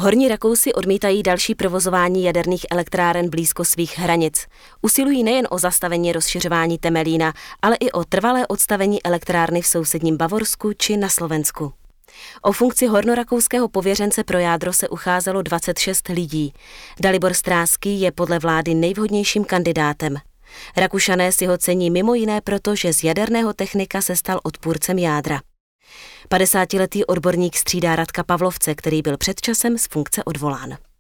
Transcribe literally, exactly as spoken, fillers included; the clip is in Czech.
Horní Rakousi odmítají další provozování jaderných elektráren blízko svých hranic. Usilují nejen o zastavení rozšiřování Temelína, ale i o trvalé odstavení elektrárny v sousedním Bavorsku či na Slovensku. O funkci hornorakouského pověřence pro jádro se ucházelo dvacet šest lidí. Dalibor Stráský je podle vlády nejvhodnějším kandidátem. Rakušané si ho cení mimo jiné proto, že z jaderného technika se stal odpůrcem jádra. padesátiletý odborník střídá Radka Pavlovce, který byl před časem z funkce odvolán.